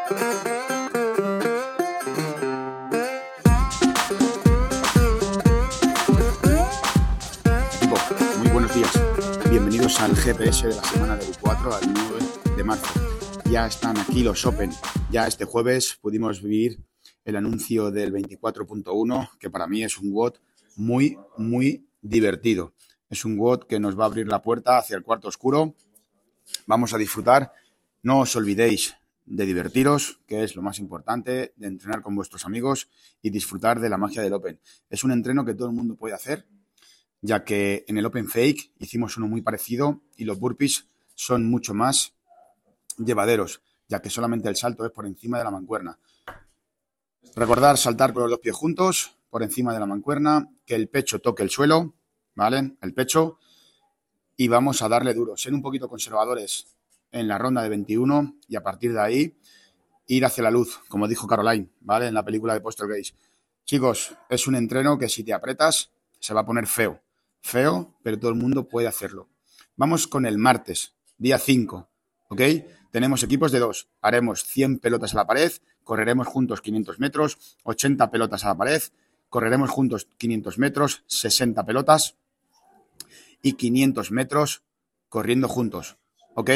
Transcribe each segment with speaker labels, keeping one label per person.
Speaker 1: Equipo, muy buenos días. Bienvenidos al GPS de la semana del 4 al 9 de marzo. Ya están aquí los Open. Ya este jueves pudimos vivir el anuncio del 24.1, que para mí es un WOD muy, muy divertido. Es un WOD que nos va a abrir la puerta hacia el cuarto oscuro. Vamos a disfrutar. No os olvidéis de divertiros, que es lo más importante, de entrenar con vuestros amigos y disfrutar de la magia del Open. Es un entreno que todo el mundo puede hacer, ya que en el Open Fake hicimos uno muy parecido y los burpees son mucho más llevaderos, ya que solamente el salto es por encima de la mancuerna. Recordar saltar con los dos pies juntos, por encima de la mancuerna, que el pecho toque el suelo, ¿vale? El pecho. Y vamos a darle duro. Ser un poquito conservadores en la ronda de 21 y a partir de ahí ir hacia la luz, como dijo Caroline, ¿vale? En la película de Poltergeist. Chicos, es un entreno que si te apretas se va a poner feo. Feo, pero todo el mundo puede hacerlo. Vamos con el martes, día 5, ¿ok? Tenemos equipos de 2. Haremos 100 pelotas a la pared, correremos juntos 500 metros, 80 pelotas a la pared, correremos juntos 500 metros, 60 pelotas y 500 metros corriendo juntos, ¿ok?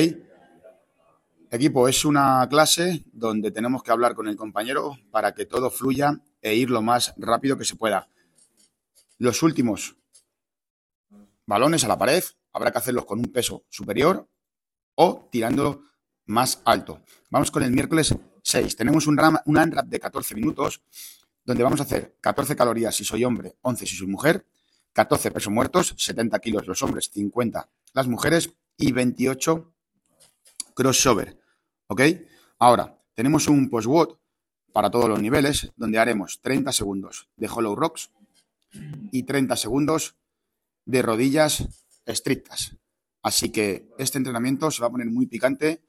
Speaker 1: Equipo, es una clase donde tenemos que hablar con el compañero para que todo fluya e ir lo más rápido que se pueda. Los últimos balones a la pared habrá que hacerlos con un peso superior o tirándolo más alto. Vamos con el miércoles 6. Tenemos un AMRAP de 14 minutos donde vamos a hacer 14 calorías si soy hombre, 11 si soy mujer, 14 pesos muertos, 70 kilos los hombres, 50 las mujeres y 28 crossover, ¿ok? Ahora, tenemos un post-WOD para todos los niveles donde haremos 30 segundos de hollow rocks y 30 segundos de rodillas estrictas. Así que este entrenamiento se va a poner muy picante,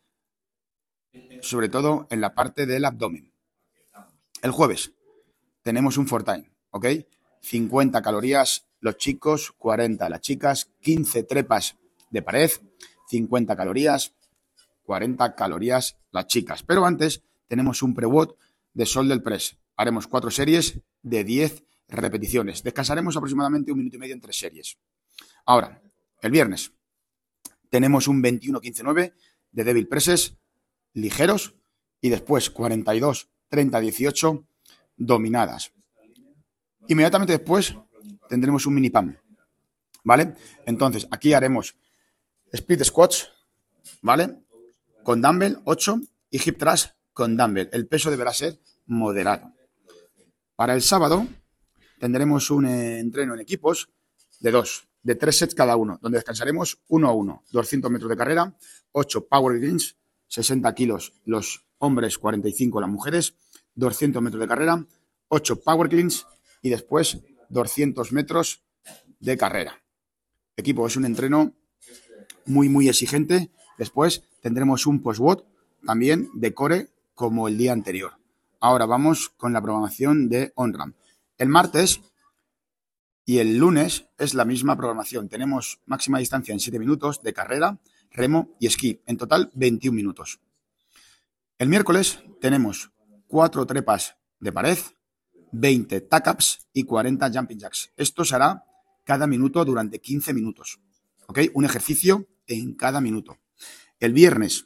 Speaker 1: sobre todo en la parte del abdomen. El jueves tenemos un fortime, ¿ok? 50 calorías los chicos, 40 las chicas, 15 trepas de pared, 50 calorías, 40 calorías las chicas. Pero antes tenemos un pre-WOD de shoulder press. Haremos 4 series de 10 repeticiones. Descansaremos aproximadamente 1 minuto y medio entre series. Ahora, el viernes tenemos un 21-15-9 de devil presses ligeros y después 42-30-18 dominadas. Inmediatamente después tendremos un mini pump, ¿vale? Entonces, aquí haremos split squats, ¿vale? Con dumbbell 8 y hip thrust con dumbbell. El peso deberá ser moderado. Para el sábado tendremos un entreno en equipos de 2, de 3 sets cada uno, donde descansaremos 1 a 1, 200 metros de carrera, 8 power cleans, 60 kilos los hombres, 45 las mujeres, 200 metros de carrera, 8 power cleans y después 200 metros de carrera. Equipo, es un entreno muy, muy exigente. Después tendremos un post-WOD también de core como el día anterior. Ahora vamos con la programación de OnRamp. El martes y el lunes es la misma programación. Tenemos máxima distancia en 7 minutos de carrera, remo y esquí. En total, 21 minutos. El miércoles tenemos 4 trepas de pared, 20 tack-ups y 40 jumping jacks. Esto se hará cada minuto durante 15 minutos. ¿Ok? Un ejercicio en cada minuto. El viernes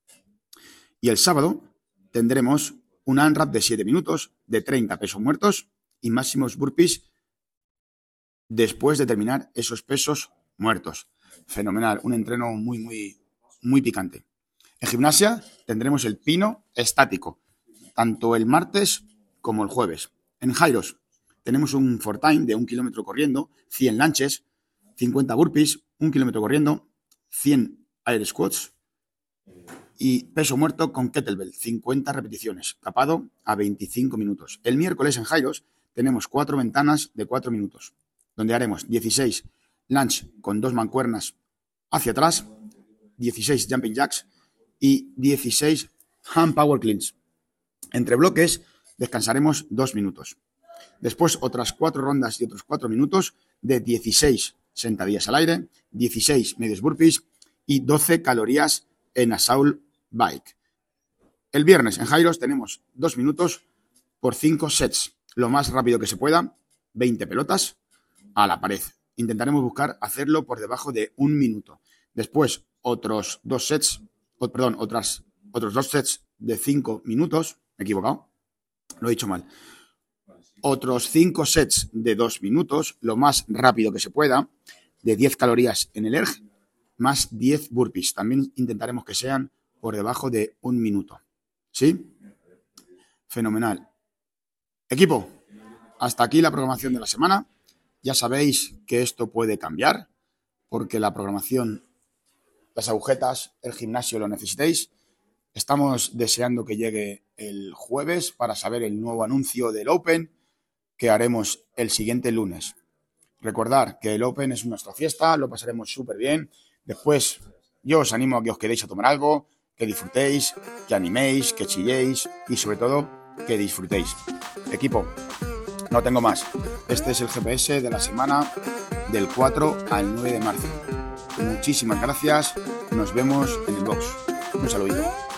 Speaker 1: y el sábado tendremos un AMRAP de 7 minutos, de 30 pesos muertos y máximos burpees después de terminar esos pesos muertos. Fenomenal, un entreno muy, muy, muy picante. En gimnasia tendremos el pino estático, tanto el martes como el jueves. En gyros tenemos un fortime de 1 kilómetro corriendo, 100 lunges, 50 burpees, 1 kilómetro corriendo, 100 air squats y peso muerto con kettlebell, 50 repeticiones, capado a 25 minutos. El miércoles en gyros tenemos 4 ventanas de 4 minutos, donde haremos 16 lunge con 2 mancuernas hacia atrás, 16 jumping jacks y 16 hand power cleans. Entre bloques descansaremos 2 minutos. Después otras 4 rondas y otros 4 minutos de 16 sentadillas al aire, 16 medios burpees y 12 calorías en assault bike. El viernes en Jairos tenemos 2 minutos por 5 sets. Lo más rápido que se pueda, 20 pelotas a la pared. Intentaremos buscar hacerlo por debajo de 1 minuto. Después, otros 2 sets de 5 minutos. Me he equivocado, lo he dicho mal. Otros 5 sets de 2 minutos, lo más rápido que se pueda, de 10 calorías en el ERG, más 10 burpees. También intentaremos que sean por debajo de 1 minuto. ¿Sí? Fenomenal. Equipo, hasta aquí la programación de la semana. Ya sabéis que esto puede cambiar, porque la programación, las agujetas, el gimnasio lo necesitéis. Estamos deseando que llegue el jueves para saber el nuevo anuncio del Open que haremos el siguiente lunes. Recordad que el Open es nuestra fiesta, lo pasaremos súper bien. Después yo os animo a que os quedéis a tomar algo, que disfrutéis, que animéis, que chilléis y sobre todo que disfrutéis. Equipo, no tengo más. Este es el GPS de la semana del 4 al 9 de marzo. Muchísimas gracias. Nos vemos en el box. Un saludito.